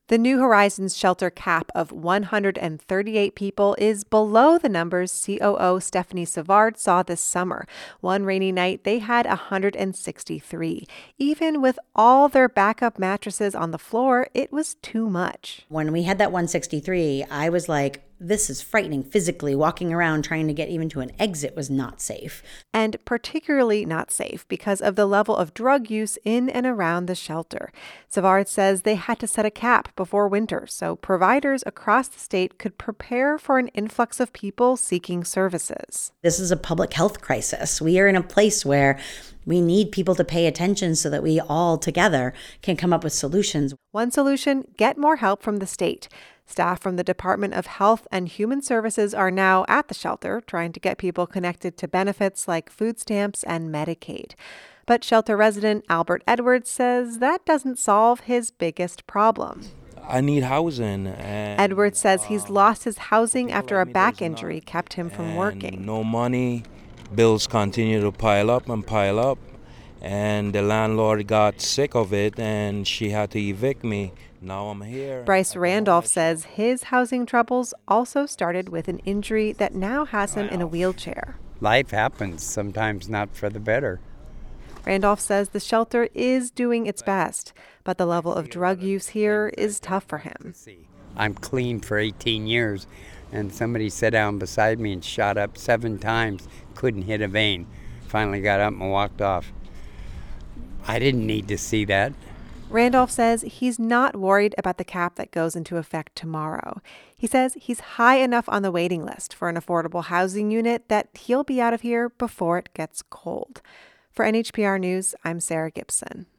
The New Horizons shelter cap of 138 people is below the numbers COO Stephanie Savard saw this summer. One rainy night, they had 163. Even with all their backup mattresses on the floor, it was too much. When we had that 163, I was like, this is frightening physically. Walking around trying to get even to an exit was not safe. And particularly not safe because of the level of drug use in and around the shelter. Savard says they had to set a cap before winter so providers across the state could prepare for an influx of people seeking services. This is a public health crisis. We are in a place where we need people to pay attention so that we all together can come up with solutions. One solution, get more help from the state. Staff from the Department of Health and Human Services are now at the shelter trying to get people connected to benefits like food stamps and Medicaid. But shelter resident Albert Edwards says that doesn't solve his biggest problem. I need housing. Edwards says he's lost his housing after a back injury kept him from working. No money. Bills continue to pile up. And the landlord got sick of it and she had to evict me. Now I'm here. Bryce Randolph says his housing troubles also started with an injury that now has him in a wheelchair. Life happens, sometimes not for the better. Randolph says the shelter is doing its best, but the level of drug use here is tough for him. I'm clean for 18 years, and somebody sat down beside me and shot up 7 times, couldn't hit a vein. Finally got up and walked off. I didn't need to see that. Randolph says he's not worried about the cap that goes into effect tomorrow. He says he's high enough on the waiting list for an affordable housing unit that he'll be out of here before it gets cold. For NHPR News, I'm Sarah Gibson.